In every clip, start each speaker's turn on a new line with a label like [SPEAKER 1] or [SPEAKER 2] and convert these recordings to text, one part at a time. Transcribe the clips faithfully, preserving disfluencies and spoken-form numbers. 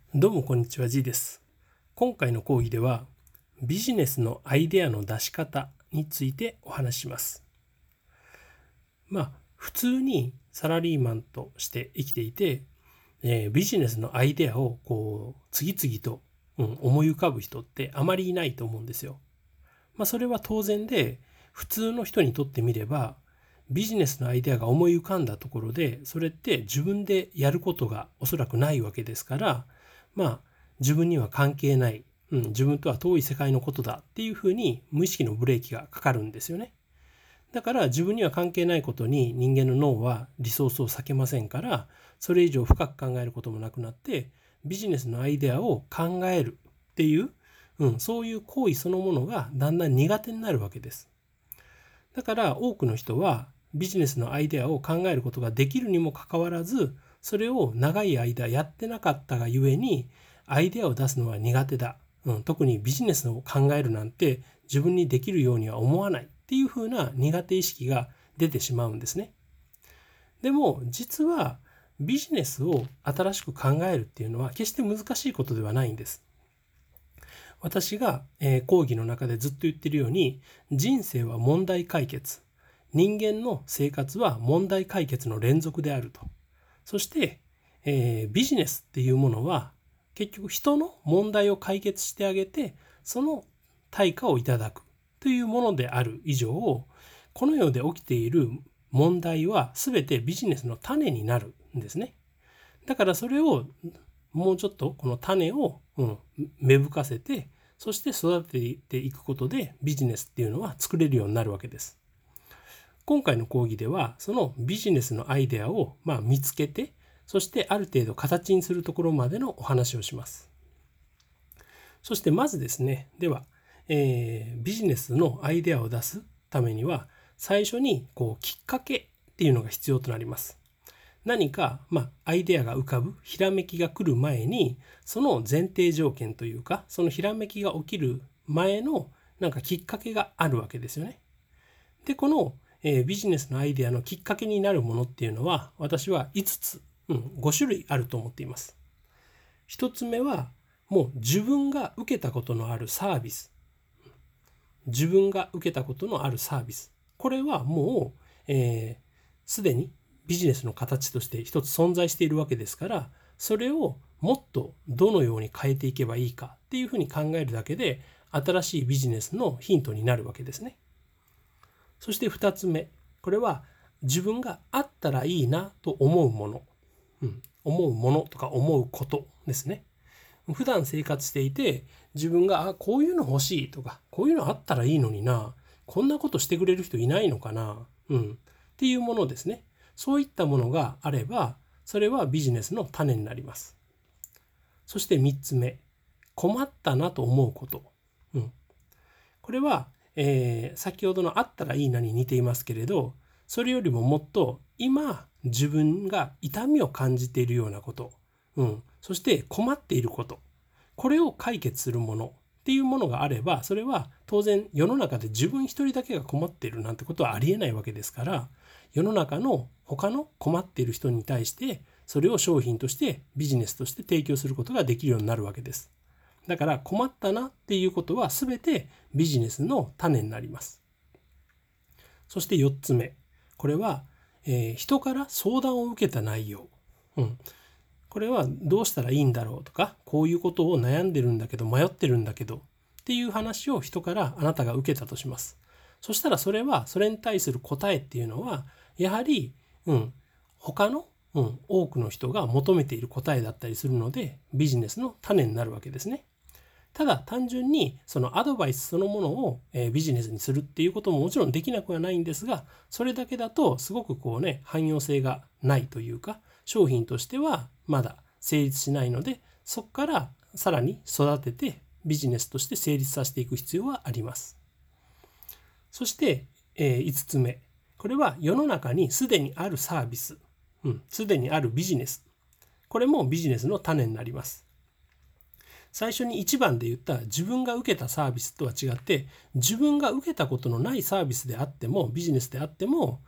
[SPEAKER 1] どうもこんにちは、G です。今回の講義ではビジネスのアイデアの出し方についてお話しします。まあ普通にサラリーマンとして生きていて、えービジネスのアイデアをこう次々と、うん、思い浮かぶ人ってあまりいないと思うんですよ。まあそれは当然で、普通の人にとってみればビジネスのアイデアが思い浮かんだところで、それって自分でやることがおそらくないわけですから、まあ自分には関係ない、うん、自分とは遠い世界のことだっていうふうに無意識のブレーキがかかるんですよね。だから自分には関係ないことに人間の脳はリソースを割けませんから、それ以上深く考えることもなくなって、ビジネスのアイデアを考えるっていう、うん、そういう行為そのものがだんだん苦手になるわけです。だから多くの人はビジネスのアイデアを考えることができるにもかかわらず、それを長い間やってなかったがゆえに、アイデアを出すのは苦手だ、うん、特にビジネスを考えるなんて自分にできるようには思わないっていうふうな苦手意識が出てしまうんですね。でも実はビジネスを新しく考えるっていうのは決して難しいことではないんです。私が、えー講義の中でずっと言ってるように、人生は問題解決、人間の生活は問題解決の連続であると。そして、えービジネスっていうものは結局人の問題を解決してあげて、その対価をいただくというものである以上、この世で起きている問題は全てビジネスの種になるんですね。だからそれをもうちょっとこの種を、うん、芽吹かせて、そして育てていくことでビジネスっていうのは作れるようになるわけです。今回の講義ではそのビジネスのアイデアをまあ見つけて、そしてある程度形にするところまでのお話をします。そしてまずですね、では、えービジネスのアイデアを出すためには最初にこうきっかけっていうのが必要となります。何か、まあ、アイデアが浮かぶ、ひらめきが来る前に、その前提条件というか、そのひらめきが起きる前のなんかきっかけがあるわけですよね。で、この、えービジネスのアイデアのきっかけになるものっていうのは、私はいつつ、うん、ご種類あると思っています。ひとつめは、もう自分が受けたことのあるサービス。自分が受けたことのあるサービス。これはもう、えーすでにビジネスの形として一つ存在しているわけですから、それをもっとどのように変えていけばいいかっていうふうに考えるだけで、新しいビジネスのヒントになるわけですね。そしてふたつめ、これは自分があったらいいなと思うもの、うん、思うものとか思うことですね。普段生活していて、自分があこういうの欲しいとか、こういうのあったらいいのにな、こんなことしてくれる人いないのかな、うん、っていうものですね。そういったものがあれば、それはビジネスの種になります。そしてみっつめ、困ったなと思うこと、うん、これは、えー先ほどのあったらいいなに似ていますけれど、それよりももっと今自分が痛みを感じているようなこと、うん、そして困っていること、これを解決するものっていうものがあれば、それは当然世の中で自分一人だけが困っているなんてことはありえないわけですから、世の中の他の困っている人に対してそれを商品としてビジネスとして提供することができるようになるわけです。だから困ったなっていうことは全てビジネスの種になります。そしてよっつめ、これは、えー人から相談を受けた内容、うん、これはどうしたらいいんだろうとか、こういうことを悩んでるんだけど迷ってるんだけどっていう話を人からあなたが受けたとします。そしたらそれはそれに対する答えっていうのはやはり、うん、他の、うん、多くの人が求めている答えだったりするので、ビジネスの種になるわけですね。ただ単純にそのアドバイスそのものを、えービジネスにするっていうことももちろんできなくはないんですが、それだけだとすごくこうね、汎用性がないというか、商品としてはまだ成立しないので、そこからさらに育ててビジネスとして成立させていく必要はあります。そして、えーいつつめ、これは世の中にすでにあるサービス、うん、すでにあるビジネス、これもビジネスの種になります。最初にいちばんで言った自分が受けたサービスとは違って、自分が受けたことのないサービスであってもビジネスであっても、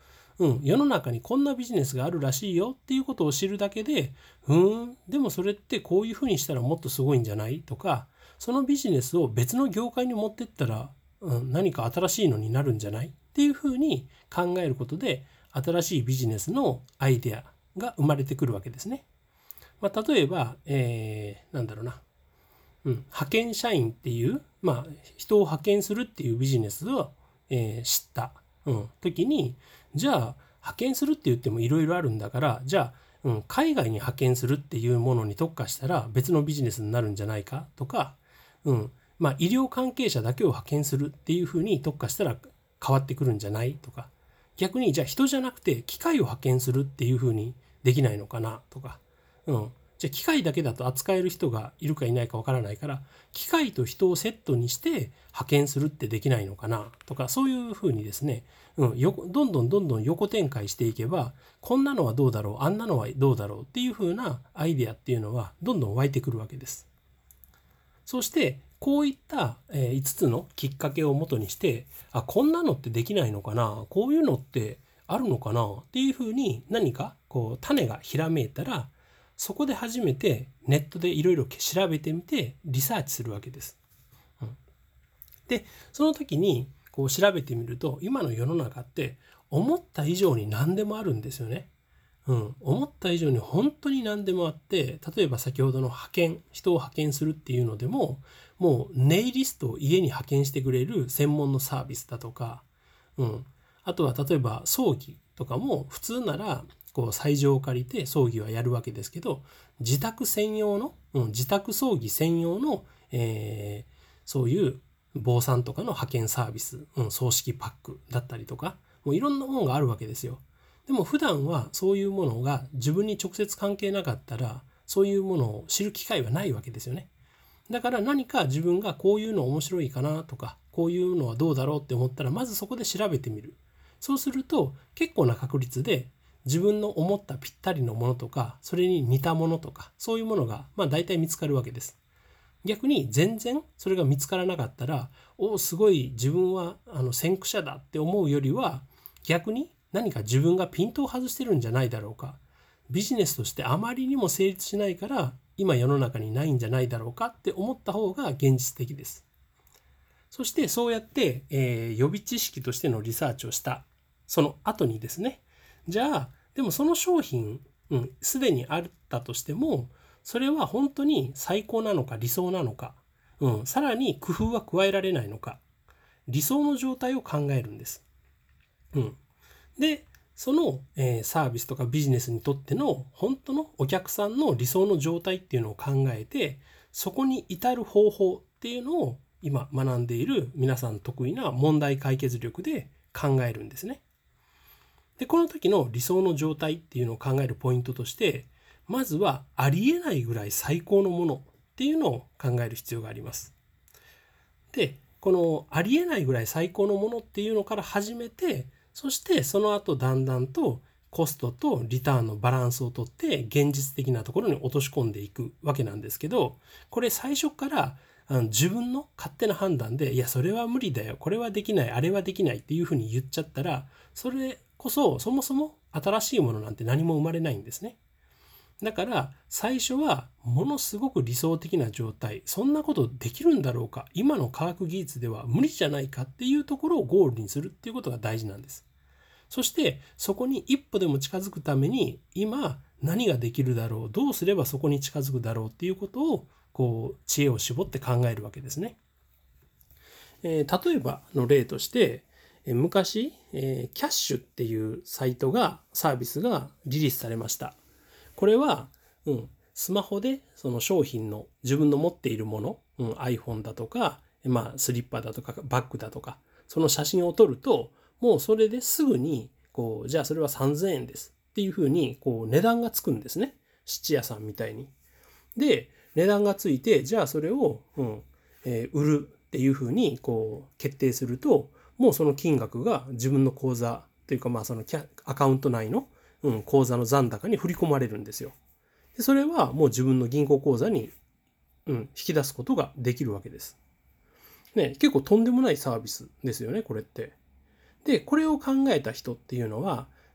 [SPEAKER 1] うん、世の中にこんなビジネスがあるらしいよっていうことを知るだけで、うーん、でもそれってこういうふうにしたらもっとすごいんじゃないとか、そのビジネスを別の業界に持ってったら、うん、何か新しいのになるんじゃないっていうふうに考えることで、新しいビジネスのアイデアが生まれてくるわけですね。まあ、例えば、えー、なんだろうな、うん、派遣社員っていう、まあ、人を派遣するっていうビジネスを、えー、知った、うん、時に、じゃあ派遣するって言ってもいろいろあるんだから、じゃあ、うん、海外に派遣するっていうものに特化したら別のビジネスになるんじゃないかとか、うん、まあ医療関係者だけを派遣するっていうふうに特化したら変わってくるんじゃないとか、逆にじゃあ人じゃなくて機械を派遣するっていうふうにできないのかなとか、うん、じゃあ機械だけだと扱える人がいるかいないかわからないから、機械と人をセットにして派遣するってできないのかなとか、そういうふうにですね、うん、よどんどんどんどん横展開していけば、こんなのはどうだろう、あんなのはどうだろうっていうふうなアイデアっていうのはどんどん湧いてくるわけです。そしてこういったいつつのきっかけをもとにして、あ、こんなのってできないのかな、こういうのってあるのかなっていうふうに何かこう種がひらめいたら、そこで初めてネットでいろいろ調べてみてリサーチするわけです。うん、でその時にこう調べてみると、今の世の中って思った以上に何でもあるんですよね。うん、思った以上に本当に何でもあって、例えば先ほどの派遣、人を派遣するっていうのでも、もうネイリストを家に派遣してくれる専門のサービスだとか、うん、あとは例えば葬儀とかも普通ならこう斎場を借りて葬儀はやるわけですけど、自宅専用の、うん、自宅葬儀専用の、えー、そういう坊さんとかの派遣サービス、うん、葬式パックだったりとか、もういろんなものがあるわけですよ。でも普段はそういうものが自分に直接関係なかったら、そういうものを知る機会はないわけですよね。だから何か自分がこういうの面白いかなとか、こういうのはどうだろうって思ったら、まずそこで調べてみる。そうすると結構な確率で自分の思ったぴったりのものとか、それに似たものとか、そういうものがまあ大体見つかるわけです。逆に全然それが見つからなかったら、おおすごい自分はあの先駆者だって思うよりは、逆に何か自分がピントを外してるんじゃないだろうか、ビジネスとしてあまりにも成立しないから今世の中にないんじゃないだろうかって思った方が現実的です。そしてそうやって、えー予備知識としてのリサーチをしたその後にですね、じゃあでもその商品、うん、すでにあったとしても、それは本当に最高なのか理想なのか、うん、さらに工夫は加えられないのか、理想の状態を考えるんです。うん、でその、えーサービスとかビジネスにとっての本当のお客さんの理想の状態っていうのを考えて、そこに至る方法っていうのを今学んでいる皆さん得意な問題解決力で考えるんですね。でこの時の理想の状態っていうのを考えるポイントとして、まずはありえないぐらい最高のものっていうのを考える必要があります。でこのありえないぐらい最高のものっていうのから始めて、そしてその後だんだんとコストとリターンのバランスをとって現実的なところに落とし込んでいくわけなんですけど、これ最初からあの自分の勝手な判断で、いやそれは無理だよ、これはできない、あれはできないっていうふうに言っちゃったら、それこそそもそも新しいものなんて何も生まれないんですね。だから最初はものすごく理想的な状態、そんなことできるんだろうか、今の科学技術では無理じゃないかっていうところをゴールにするっていうことが大事なんです。そしてそこに一歩でも近づくために今何ができるだろう、どうすればそこに近づくだろうっていうことをこう知恵を絞って考えるわけですね。えー例えばの例として、えー昔、えーキャッシュっていうサイトがサービスがリリースされました。これは、うん、スマホでその商品の自分の持っているもの、うん、iPhone だとか、まあ、スリッパだとかバッグだとか、その写真を撮ると、もうそれですぐにこう、じゃあそれはさんぜんえんですっていうふうにこう値段がつくんですね。質屋さんみたいに。で値段がついて、じゃあそれを、うんえー売るっていうふうにこう決定すると、もうその金額が自分の口座というか、まあそのキャアカウント内の、うん、口座の残高に振り込まれるんですよ。でそれはもう自分の銀行口座に、うん、引き出すことができるわけです。ね、結構とんでもないサービスですよね、これって。でこれを考えた人っていうのは、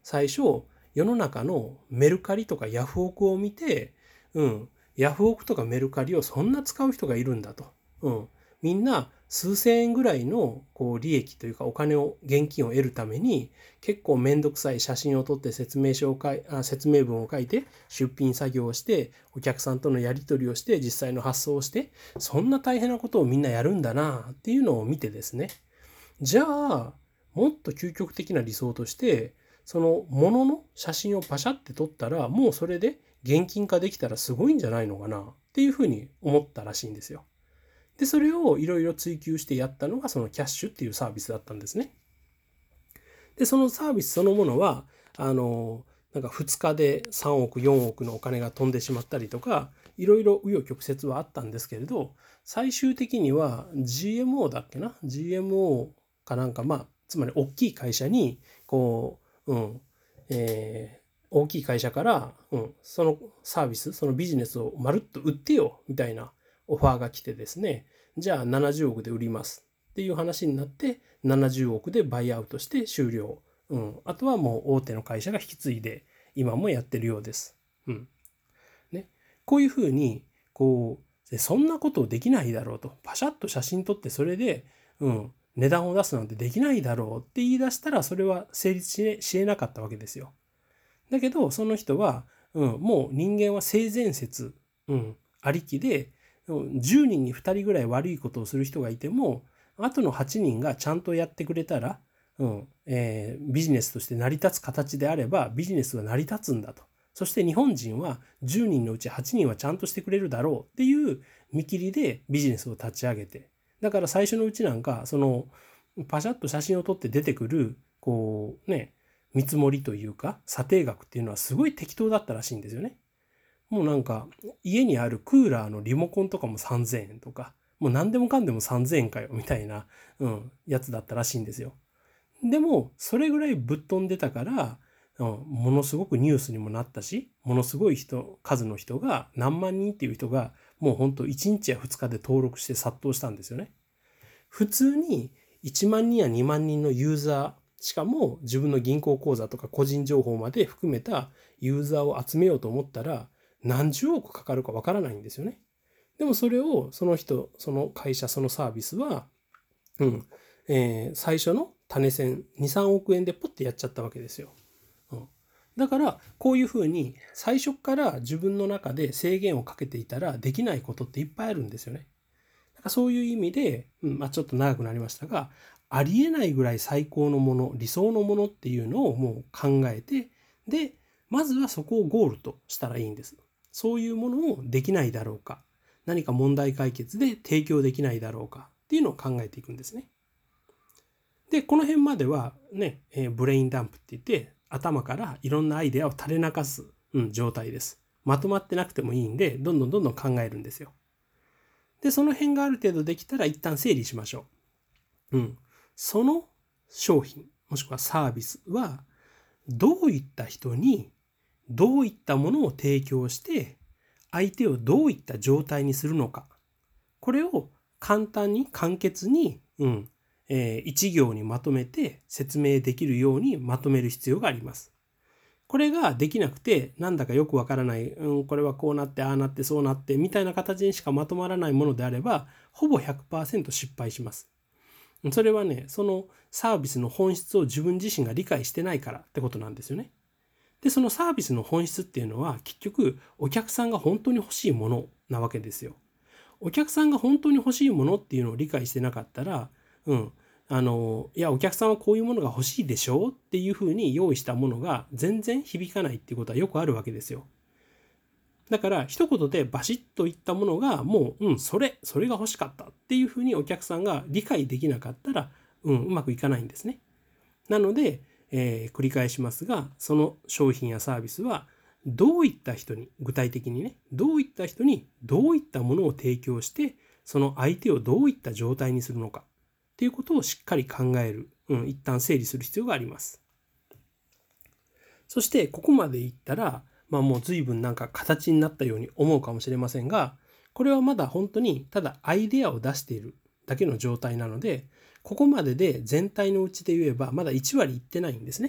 [SPEAKER 1] 最初世の中のメルカリとかヤフオクを見て、うん、ヤフオクとかメルカリをそんな使う人がいるんだと。うん、みんな数千円ぐらいのこう利益というかお金を現金を得るために結構めんどくさい写真を撮って説明書を書いあ説明文を書いて出品作業をしてお客さんとのやり取りをして実際の発送をしてそんな大変なことをみんなやるんだなっていうのを見てですね、じゃあもっと究極的な理想としてそのものの写真をパシャって撮ったらもうそれで現金化できたらすごいんじゃないのかなっていうふうに思ったらしいんですよ。で、それをいろいろ追求してやったのがそのキャッシュっていうサービスだったんですね。で、そのサービスそのものは、あの、なんかふつかでさんおく、よんおくのお金が飛んでしまったりとか、いろいろ紆余曲折はあったんですけれど、最終的には ジーエムオー だっけな ?ジーエムオー かなんか、まあ、つまり大きい会社に、こう、うん、えー、大きい会社から、うん、そのサービス、そのビジネスをまるっと売ってよ、みたいなオファーが来てですね、じゃあななじゅうおくで売りますっていう話になってななじゅうおくでバイアウトして終了。うん、あとはもう大手の会社が引き継いで今もやってるようです。うんね、こういうふうにこうそんなことできないだろうとパシャッと写真撮ってそれで、うん、値段を出すなんてできないだろうって言い出したらそれは成立しえ、しえなかったわけですよ。だけどその人は、うん、もう人間は性善説、うん、ありきでじゅうにんにふたりぐらい悪いことをする人がいてもあとのはちにんがちゃんとやってくれたら、うんえー、ビジネスとして成り立つ形であればビジネスは成り立つんだと。そして日本人はじゅうにんのうちはちにんはちゃんとしてくれるだろうっていう見切りでビジネスを立ち上げて、だから最初のうちなんかそのパシャッと写真を撮って出てくるこうね見積もりというか査定額っていうのはすごい適当だったらしいんですよね。もうなんか家にあるクーラーのリモコンとかもさんぜんえんとか、もう何でもかんでもさんぜんえんかよみたいな、うん、やつだったらしいんですよ。でもそれぐらいぶっ飛んでたから、うん、ものすごくニュースにもなったし、ものすごい人数の人が何万人っていう人がもうほんといちにちやふつかで登録して殺到したんですよね。普通にいちまんにんやにまんにんのユーザー、しかも自分の銀行口座とか個人情報まで含めたユーザーを集めようと思ったら何十億かかるかわからないんですよね。でもそれをその人、その会社、そのサービスは、うん、えー、最初の種銭に、さんおくえんでポッてやっちゃったわけですよ。うん、だからこういうふうに最初から自分の中で制限をかけていたらできないことっていっぱいあるんですよね。だからそういう意味で、うんまあ、ちょっと長くなりましたが、ありえないぐらい最高のもの、理想のものっていうのをもう考えて、で、まずはそこをゴールとしたらいいんです。そういうものをできないだろうか、何か問題解決で提供できないだろうかっていうのを考えていくんですね。で、この辺まではね、えー、ブレインダンプって言って頭からいろんなアイデアを垂れ流す、うん、状態です。まとまってなくてもいいんで、どんどんどんどん考えるんですよ。で、その辺がある程度できたら一旦整理しましょう。うん。その商品、もしくはサービスは、どういった人に、どういったものを提供して、相手をどういった状態にするのか。これを簡単に簡潔に、うん、えー、一行にまとめて説明できるようにまとめる必要があります。これができなくて、なんだかよくわからない、うん、これはこうなって、ああなって、そうなって、みたいな形にしかまとまらないものであれば、ほぼ ひゃくパーセント 失敗します。それはね、そのサービスの本質を自分自身が理解してないからってことなんですよね。で、そのサービスの本質っていうのは、結局、お客さんが本当に欲しいものなわけですよ。お客さんが本当に欲しいものっていうのを理解してなかったら、うん、あの、いや、お客さんはこういうものが欲しいでしょうっていうふうに用意したものが全然響かないっていうことはよくあるわけですよ。だから、一言でバシッと言ったものが、もう、うん、それ、それが欲しかったっていうふうにお客さんが理解できなかったら、うん、うまくいかないんですね。なので、えー、繰り返しますが、その商品やサービスは、どういった人に、具体的にね、どういった人にどういったものを提供して、その相手をどういった状態にするのかっていうことをしっかり考える、うん、一旦整理する必要があります。そして、ここまでいったら、まあもう随分なんか形になったように思うかもしれませんが、これはまだ本当にただアイデアを出しているだけの状態なので、ここまでで全体のうちで言えばまだいちわりいってないんですね。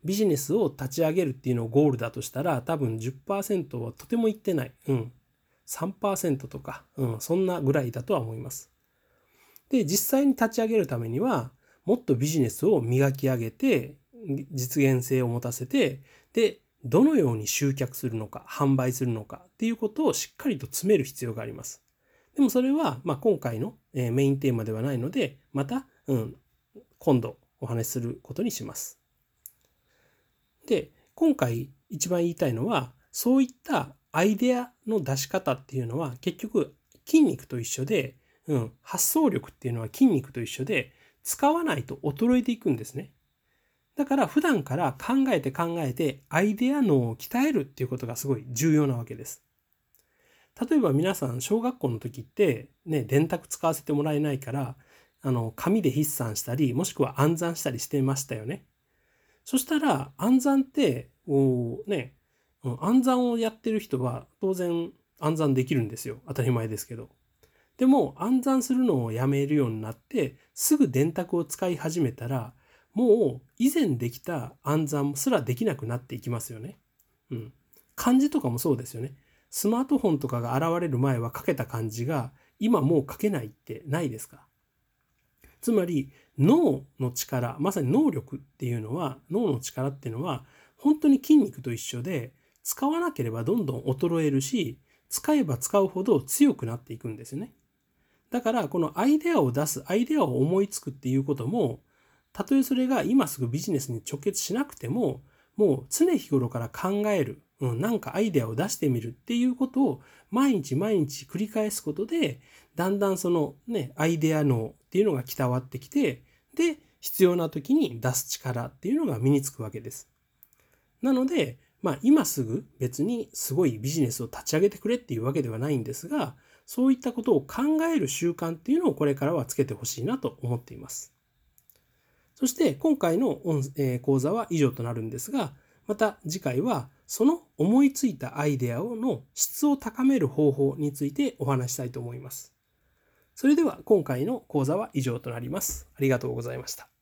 [SPEAKER 1] ビジネスを立ち上げるっていうのをゴールだとしたら、多分 じゅっパーセント はとてもいってない。うん。さんパーセント とか、うん、そんなぐらいだとは思います。で、実際に立ち上げるためには、もっとビジネスを磨き上げて、実現性を持たせて、で、どのように集客するのか、販売するのかっていうことをしっかりと詰める必要があります。でもそれは、まあ、今回のメインテーマではないので、また、うん、今度お話しすることにします。で、今回一番言いたいのは、そういったアイデアの出し方っていうのは結局筋肉と一緒で、うん、発想力っていうのは筋肉と一緒で使わないと衰えていくんですね。だから普段から考えて考えてアイデア脳を鍛えるっていうことがすごい重要なわけです。例えば皆さん小学校の時ってね、電卓使わせてもらえないから、あの紙で筆算したり、もしくは暗算したりしてましたよね。そしたら暗算ってね、暗算をやってる人は当然暗算できるんですよ。当たり前ですけど。でも暗算するのをやめるようになってすぐ電卓を使い始めたら、もう以前できた暗算すらできなくなっていきますよね。うん。漢字とかもそうですよね。スマートフォンとかが現れる前は書けた漢字が今もう書けないってないですか？つまり脳の力、まさに能力っていうのは、脳の力っていうのは本当に筋肉と一緒で、使わなければどんどん衰えるし、使えば使うほど強くなっていくんですよね。だからこのアイデアを出す、アイデアを思いつくっていうことも、たとえそれが今すぐビジネスに直結しなくても、もう常日頃から考える、うん、なんかアイデアを出してみるっていうことを毎日毎日繰り返すことで、だんだんそのね、アイデア脳っていうのが鍛わってきて、で、必要な時に出す力っていうのが身につくわけです。なので、まあ今すぐ別にすごいビジネスを立ち上げてくれっていうわけではないんですが、そういったことを考える習慣っていうのをこれからはつけてほしいなと思っています。そして今回の講座は以上となるんですが、また次回はその思いついたアイデアの質を高める方法についてお話したいと思います。それでは今回の講座は以上となります。ありがとうございました。